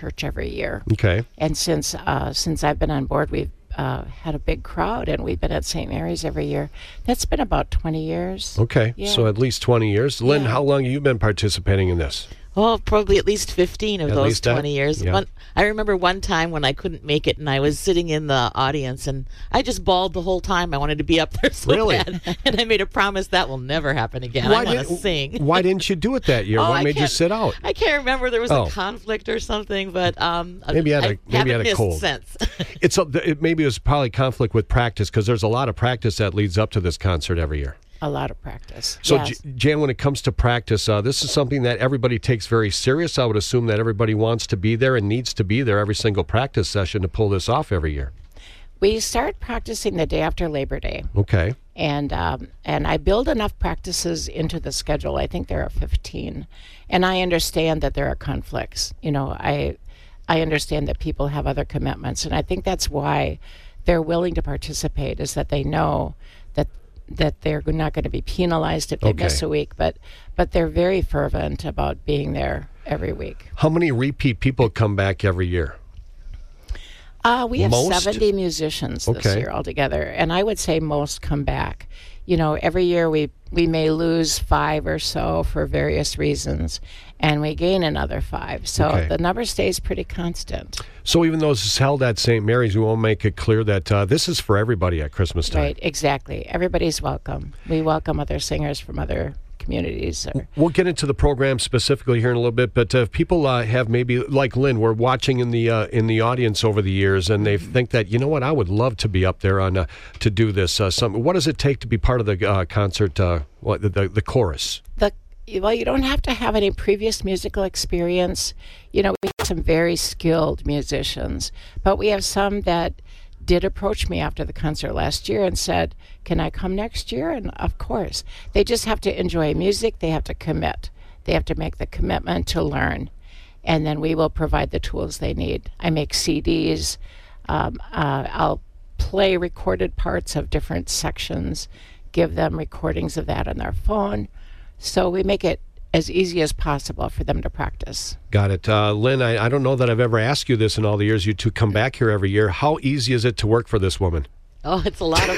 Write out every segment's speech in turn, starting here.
church every year. Okay. And since I've been on board, we've had a big crowd, and we've been at St. Mary's every year. That's been about 20 years. Okay. Yeah. So at least 20 years. Lynn, Yeah. how long have you been participating in this? Oh, probably at least 15 of At those least that? 20 years. Yeah. I remember one time when I couldn't make it and I was sitting in the audience and I just bawled the whole time. I wanted to be up there so Really? bad. And I made a promise that will never happen again. I want to sing. Why didn't you do it that year? Oh, What I made you can't- sit out? I can't remember. There was Oh. a conflict or something, but Maybe you had I maybe you had haven't a missed cold. since. Maybe it was probably conflict with practice because there's a lot of practice that leads up to this concert every year. A lot of practice. So, Yes. Jan, when it comes to practice, this is something that everybody takes very serious. I would assume that everybody wants to be there and needs to be there every single practice session to pull this off every year. We start practicing the day after Labor Day. Okay. And I build enough practices into the schedule. I think there are 15, and I understand that there are conflicts. I understand that people have other commitments, and I think that's why they're willing to participate. Is that they know that they're not going to be penalized if they miss a week, but they're very fervent about being there every week. How many repeat people come back every year? We have Most? 70 musicians this Okay. year altogether, and I would say most come back. Every year we may lose 5 or so for various reasons, and we gain another 5. So Okay. the number stays pretty constant. So even though this is held at St. Mary's, we will make it clear that this is for everybody at Christmas time. Right, exactly. Everybody's welcome. We welcome other singers from other communities. We'll get into the program specifically here in a little bit, but if people have maybe, like Lynn, we're watching in the audience over the years, and they think that, you know what, I would love to be up there on to do this. What does it take to be part of the concert, the chorus? Well, you don't have to have any previous musical experience. We have some very skilled musicians, but we have some that did approach me after the concert last year and said, can I come next year? And of course, they just have to enjoy music. They have to commit. They have to make the commitment to learn. And then we will provide the tools they need. I make CDs. I'll play recorded parts of different sections, give them recordings of that on their phone. So we make it as easy as possible for them to practice. Got it. Lynn, I don't know that I've ever asked you this in all the years you two come back here every year. How easy is it to work for this woman? Oh, it's a lot of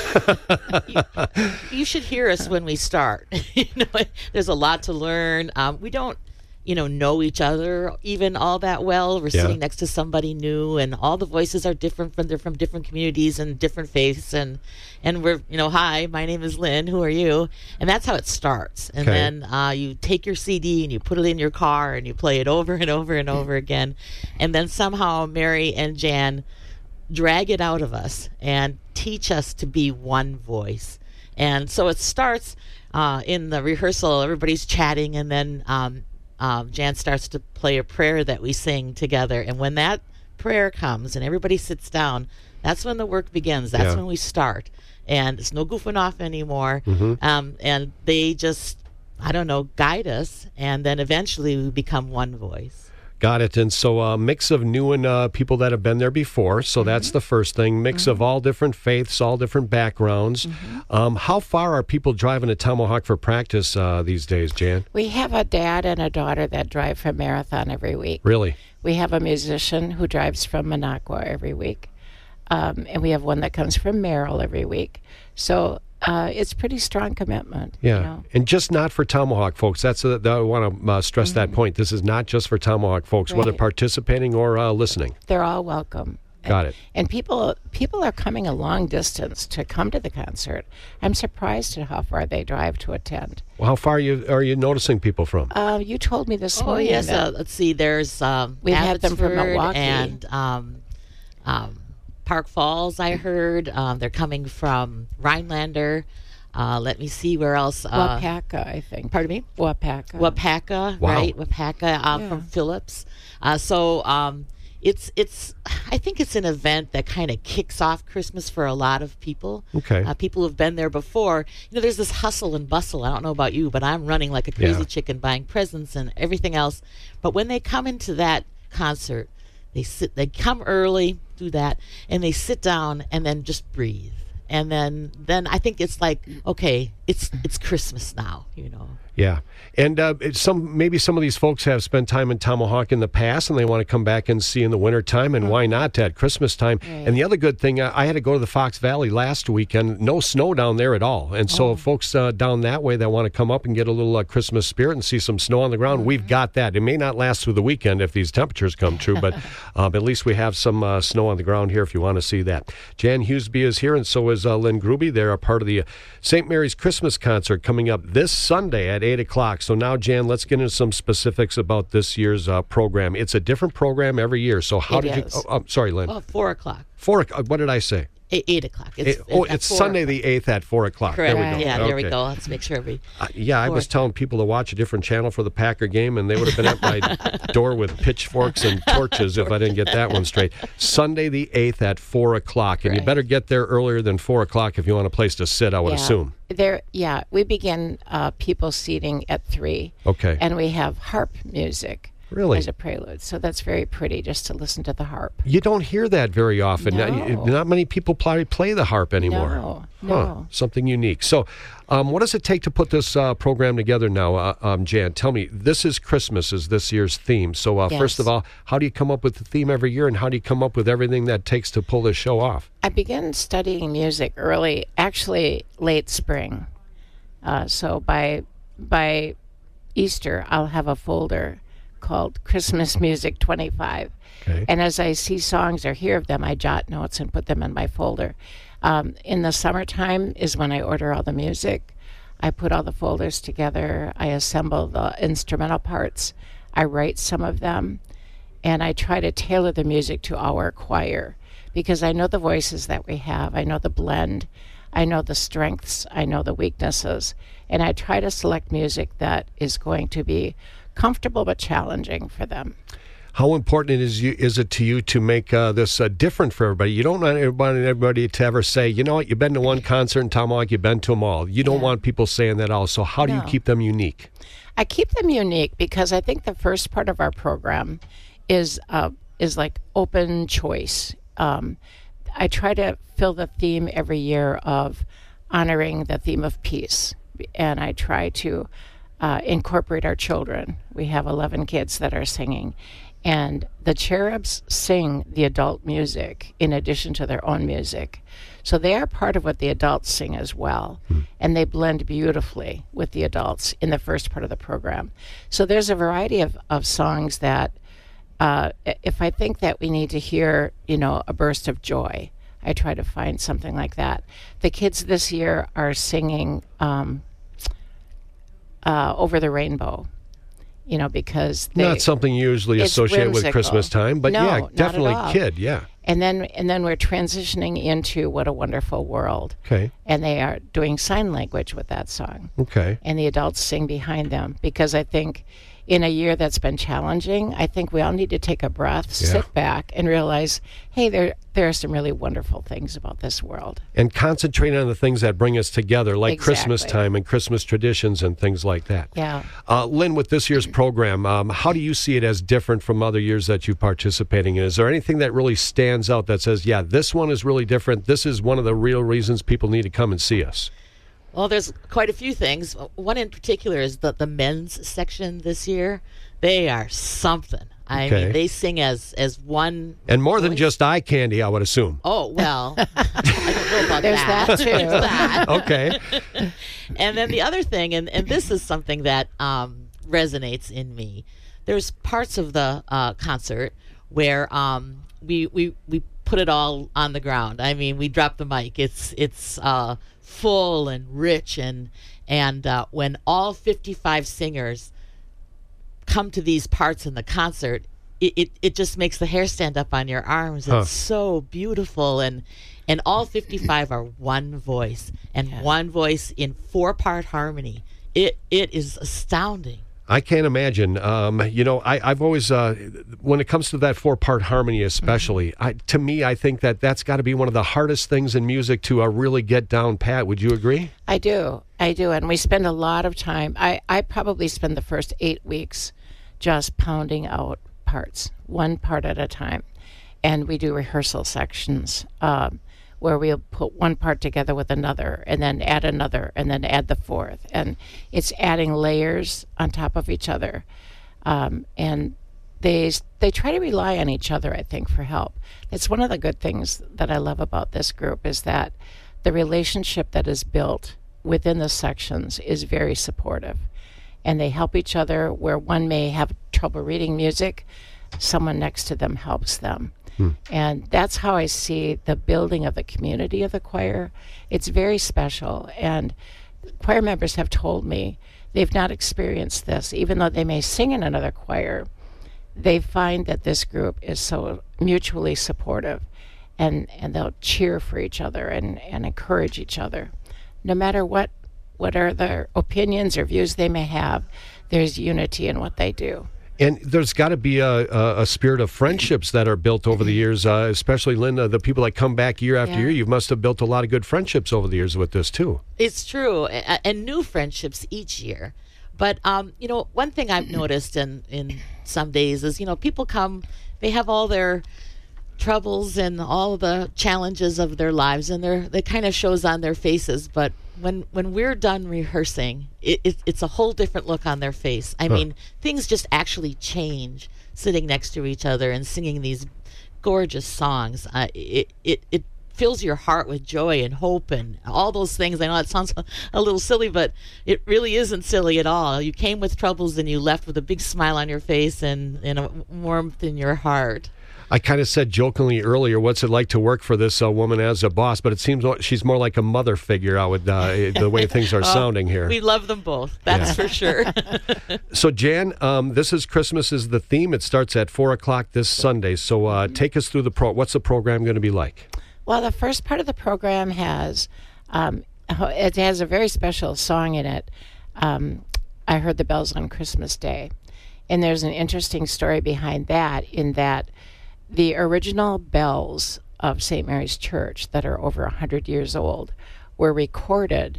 fun. You should hear us when we start. There's a lot to learn. We don't, know each other even all that well. We're sitting next to somebody new, and all the voices are different. They're from different communities and different faiths, and we're, hi, my name is Lynn. Who are you? And that's how it starts. And then you take your CD and you put it in your car and you play it over and over and over again, and then somehow Mary and Jan drag it out of us and teach us to be one voice. And so it starts in the rehearsal. Everybody's chatting, and then Jan starts to play a prayer that we sing together. And when that prayer comes and everybody sits down, that's when the work begins. That's when we start. And it's no goofing off anymore. And they just, guide us. And then eventually we become one voice. Got it. And so a mix of new and people that have been there before. So that's the first thing. Mix of all different faiths, all different backgrounds. How far are people driving to Tomahawk for practice these days, Jan? We have a dad and a daughter that drive from Marathon every week. Really? We have a musician who drives from Minocqua every week. And we have one that comes from Merrill every week. So it's pretty strong commitment. Yeah. And just not for Tomahawk folks. I want to stress that point. This is not just for Tomahawk folks, whether participating or listening. They're all welcome. Got it. And people are coming a long distance to come to the concert. I'm surprised at how far they drive to attend. Well, how far are you noticing people from? You told me this Oh, morning. yes. Let's see. There's we've had them from Abbotsford Milwaukee. and Park Falls, I heard. They're coming from Rhinelander. Let me see where else. Wapaka, I think. Pardon me? Wapaka. Wapaka, Wow. right? Wapaka from Phillips. It's I think it's an event that kind of kicks off Christmas for a lot of people. Okay. People who've been there before. There's this hustle and bustle. I don't know about you, but I'm running like a crazy chicken buying presents and everything else. But when they come into that concert, they come early, do that, and they sit down and then just breathe. And then I think it's like, okay, it's Christmas now, Yeah. And maybe some of these folks have spent time in Tomahawk in the past and they want to come back and see in the wintertime, and why not at Christmas time? Right. And the other good thing, I had to go to the Fox Valley last weekend. No snow down there at all. And so folks down that way that want to come up and get a little Christmas spirit and see some snow on the ground, we've got that. It may not last through the weekend if these temperatures come true, but at least we have some snow on the ground here if you want to see that. Jan Huseby is here, and so is Lynn Gruby. They're a part of the St. Mary's Christmas concert coming up this Sunday at 8 o'clock. So now, Jan, let's get into some specifics about this year's program. It's a different program every year. So how did you... Oh, sorry, Lynn. 4 o'clock. What did I say? 8 o'clock. It's Sunday the 8th at 4 o'clock. Correct. There we go. Yeah, there we go. Let's make sure we... I was telling people to watch a different channel for the Packer game, and they would have been at my door with pitchforks and torches if I didn't get that one straight. Sunday the 8th at 4 o'clock. And you better get there earlier than 4 o'clock if you want a place to sit, I would assume. We begin people seating at 3. Okay. And we have harp music. Really? As a prelude. So that's very pretty just to listen to the harp. You don't hear that very often. No. Not many people play the harp anymore. No. Something unique. So what does it take to put this program together now, Jan? Tell me, this is Christmas is this year's theme. So yes. First of all, how do you come up with the theme every year, and how do you come up with everything that takes to pull this show off? I began studying music early, actually late spring. So by Easter, I'll have a folder called Christmas Music 25. Okay. And as I see songs or hear of them, I jot notes and put them in my folder. In the summertime is when I order all the music. I put all the folders together. I assemble the instrumental parts. I write some of them. And I try to tailor the music to our choir because I know the voices that we have. I know the blend. I know the strengths. I know the weaknesses. And I try to select music that is going to be comfortable but challenging for them. How important is it to you to make this different for everybody? You don't want everybody to ever say, you know what, you've been to one concert in Tomahawk, you've been to them all. You don't want people saying that also. How do you keep them unique? I keep them unique because I think the first part of our program is like open choice. I try to fill the theme every year of honoring the theme of peace, and I try to incorporate our children. We have 11 kids that are singing, and the cherubs sing the adult music in addition to their own music. So they are part of what the adults sing as well, and they blend beautifully with the adults in the first part of the program. So there's a variety of songs that if I think that we need to hear, a burst of joy, I try to find something like that. The kids this year are singing Over the Rainbow, because not something you usually associate with Christmas time, but no, definitely kid, And then we're transitioning into What a Wonderful World. Okay. And they are doing sign language with that song. Okay. And the adults sing behind them because I think in a year that's been challenging, I think we all need to take a breath, sit back, and realize, hey, there are some really wonderful things about this world. And concentrate on the things that bring us together, like Christmas time and Christmas traditions and things like that. Yeah. Lynn, with this year's program, how do you see it as different from other years that you're participating in? Is there anything that really stands out that says, this one is really different, this is one of the real reasons people need to come and see us? Well, there's quite a few things. One in particular is the men's section this year. They are something. I mean, they sing as one and more voice. Than just eye candy, I would assume. Oh, well, I don't know about There's that too. There's that. Okay. And then the other thing, and this is something that resonates in me. There's parts of the concert where we put it all on the ground. I mean, we drop the mic. It's full and rich, and when all 55 singers come to these parts in the concert, it just makes the hair stand up on your arms. It's so beautiful, and all 55 are one voice, and one voice in 4-part harmony. It is astounding. I can't imagine. I've always, when it comes to that 4-part harmony especially, to me, I think that's got to be one of the hardest things in music to really get down pat. Would you agree? I do. And we spend a lot of time. I probably spend the first 8 weeks just pounding out parts, one part at a time. And we do rehearsal sections where we'll put one part together with another and then add another and then add the fourth. And it's adding layers on top of each other. And they try to rely on each other, I think, for help. It's one of the good things that I love about this group is that the relationship that is built within the sections is very supportive. And they help each other where one may have trouble reading music, someone next to them helps them. And that's how I see the building of the community of the choir. It's very special. And choir members have told me they've not experienced this. Even though they may sing in another choir, they find that this group is so mutually supportive. And they'll cheer for each other and encourage each other. No matter what are their opinions or views they may have, there's unity in what they do. And there's got to be a spirit of friendships that are built over the years, especially, Linda, the people that come back year after year. You must have built a lot of good friendships over the years with this, too. It's true, and new friendships each year. But, one thing I've noticed in some days is, people come, they have all their troubles and all the challenges of their lives, and that kind of shows on their faces. But when we're done rehearsing, it's a whole different look on their face. I mean, things just actually change sitting next to each other and singing these gorgeous songs. It fills your heart with joy and hope and all those things. I know it sounds a little silly, but it really isn't silly at all. You came with troubles and you left with a big smile on your face and a warmth in your heart. I kind of said jokingly earlier, what's it like to work for this woman as a boss? But it seems she's more like a mother figure, the way things are sounding here. We love them both, that's for sure. So, Jan, this is Christmas is the theme. It starts at 4 o'clock this Sunday. So take us through what's the program going to be like? Well, the first part of the program has a very special song in it. I Heard the Bells on Christmas Day. And there's an interesting story behind that in that the original bells of St. Mary's Church that are over 100 years old were recorded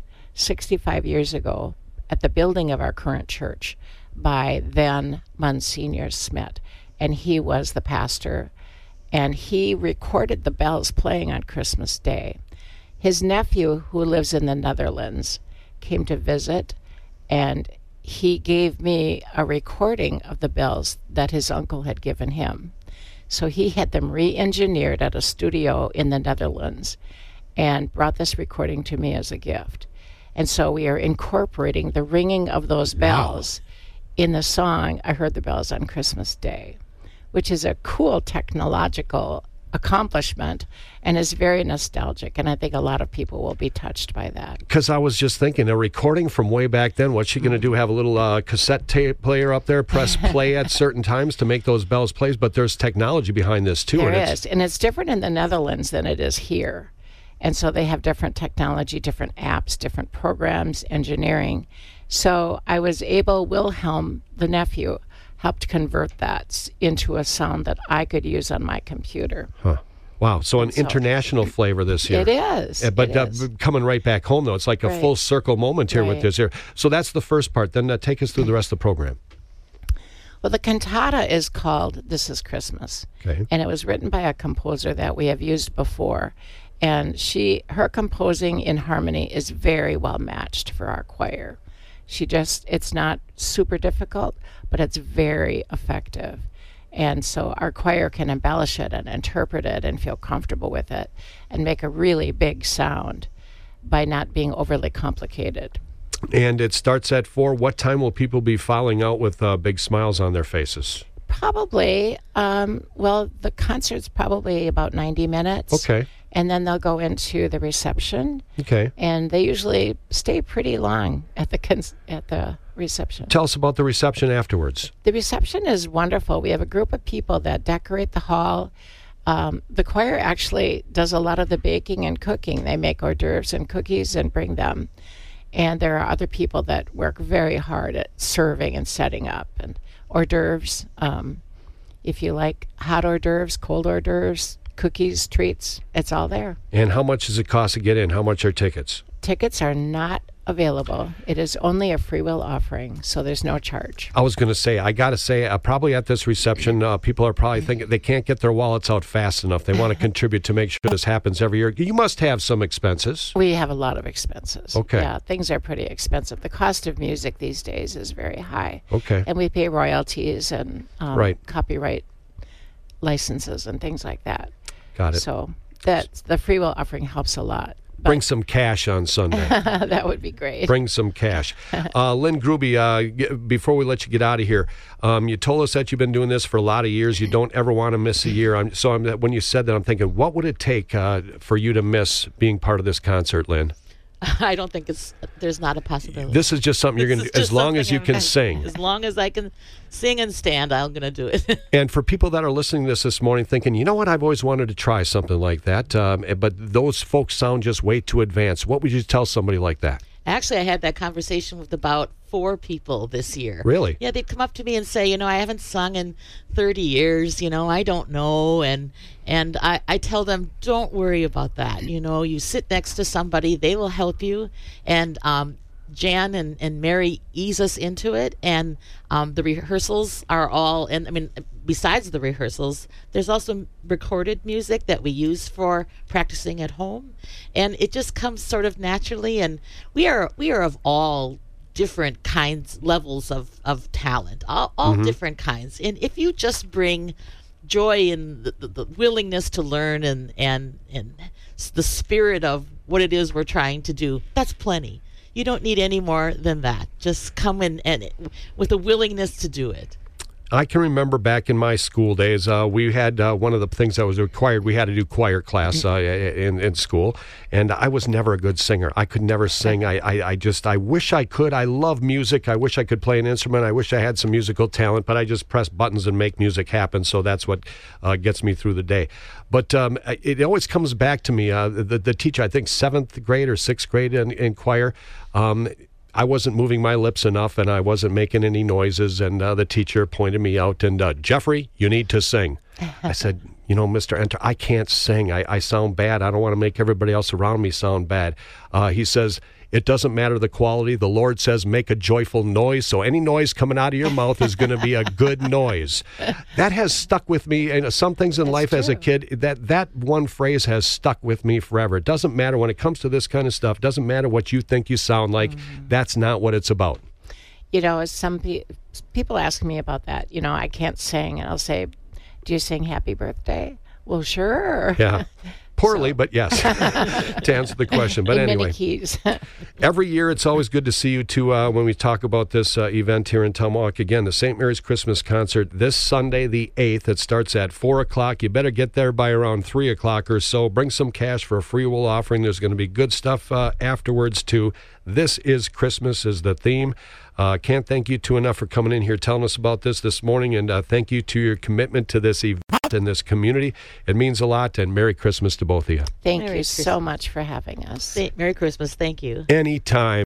65 years ago at the building of our current church by then Monsignor Smith. And he was the pastor, and he recorded the bells playing on Christmas Day. His nephew, who lives in the Netherlands, came to visit, and he gave me a recording of the bells that his uncle had given him. So he had them re-engineered at a studio in the Netherlands and brought this recording to me as a gift. And so we are incorporating the ringing of those bells in the song, I Heard the Bells on Christmas Day, which is a cool technological accomplishment and is very nostalgic. And I think a lot of people will be touched by that. Because I was just thinking, a recording from way back then, what's she going to do? Have a little cassette tape player up there, press play at certain times to make those bells play? But there's technology behind this, too. There is. And it's different in the Netherlands than it is here. And so they have different technology, different apps, different programs, engineering. So I was able, Wilhelm, the nephew, helped convert that into a sound that I could use on my computer. Huh. Wow. So an international flavor this year. It is. But coming right back home, though, it's like a full circle moment here with this here. So that's the first part. Then take us through the rest of the program. Well, the cantata is called This Is Christmas. Okay. And it was written by a composer that we have used before. And her composing in harmony is very well matched for our choir. It's not super difficult, but it's very effective. And so our choir can embellish it and interpret it and feel comfortable with it and make a really big sound by not being overly complicated. And it starts at 4. What time will people be filing out with big smiles on their faces? Probably, the concert's probably about 90 minutes. Okay. And then they'll go into the reception. Okay. And they usually stay pretty long at the reception. Tell us about the reception afterwards. The reception is wonderful. We have a group of people that decorate the hall. The choir actually does a lot of the baking and cooking. They make hors d'oeuvres and cookies and bring them. And there are other people that work very hard at serving and setting up. And hors d'oeuvres, if you like hot hors d'oeuvres, cold hors d'oeuvres, cookies, treats, it's all there. And how much does it cost to get in? How much are tickets? Tickets are not available. It is only a free will offering, so there's no charge. I was going to say, I got to say, probably at this reception, people are probably thinking they can't get their wallets out fast enough. They want to contribute to make sure this happens every year. You must have some expenses. We have a lot of expenses. Okay. Yeah, things are pretty expensive. The cost of music these days is very high. Okay. And we pay royalties and Right. copyright licenses and things like that. Got it. So the free will offering helps a lot. Bring some cash on Sunday. That would be great. Bring some cash. Lynn Gruby, before we let you get out of here, you told us that you've been doing this for a lot of years. You don't ever want to miss a year. When you said that, I'm thinking, what would it take for you to miss being part of this concert, Lynn? I don't think there's not a possibility. This is just something you're going to do, as long as you can sing. As long as I can sing and stand, I'm going to do it. And for people that are listening to this morning thinking, you know what, I've always wanted to try something like that, but those folks sound just way too advanced. What would you tell somebody like that? Actually, I had that conversation with about 4 people this year. Really? Yeah, they'd come up to me and say, I haven't sung in 30 years, I don't know. And I tell them, don't worry about that. You sit next to somebody, they will help you. And Jan and Mary ease us into it. And the rehearsals are all, besides the rehearsals, there's also recorded music that we use for practicing at home. And it just comes sort of naturally. And we are of all different kinds, levels of talent, all different kinds. And if you just bring joy and the willingness to learn and the spirit of what it is we're trying to do, that's plenty. You don't need any more than that. Just come in and with a willingness to do it. I can remember back in my school days, we had one of the things that was required. We had to do choir class in school, and I was never a good singer. I could never sing. I wish I could. I love music. I wish I could play an instrument. I wish I had some musical talent, but I just press buttons and make music happen. So that's what gets me through the day. But it always comes back to me. The teacher, I think 7th grade or 6th grade in choir. I wasn't moving my lips enough, and I wasn't making any noises, and the teacher pointed me out, and Jeffrey, you need to sing. I said, Mr. Enter, I can't sing. I sound bad. I don't want to make everybody else around me sound bad. He says, it doesn't matter the quality. The Lord says make a joyful noise, so any noise coming out of your mouth is going to be a good noise. That has stuck with me, and some things in life as a kid, that one phrase has stuck with me forever. It doesn't matter when it comes to this kind of stuff. It doesn't matter what you think you sound like. That's not what it's about. Some people ask me about that. I can't sing, and I'll say, do you sing Happy Birthday? Well, sure. Yeah. Poorly, but yes, to answer the question. But in anyway, many keys. Every year it's always good to see you too when we talk about this event here in Tomahawk. Again, the St. Mary's Christmas Concert this Sunday, the 8th. It starts at 4 o'clock. You better get there by around 3 o'clock or so. Bring some cash for a free will offering. There's going to be good stuff afterwards too. This is Christmas is the theme. Can't thank you two enough for coming in here telling us about this morning, and thank you to your commitment to this event and this community. It means a lot, and Merry Christmas to both of you. Thank you so much for having us. Merry Christmas. Thank you. Anytime.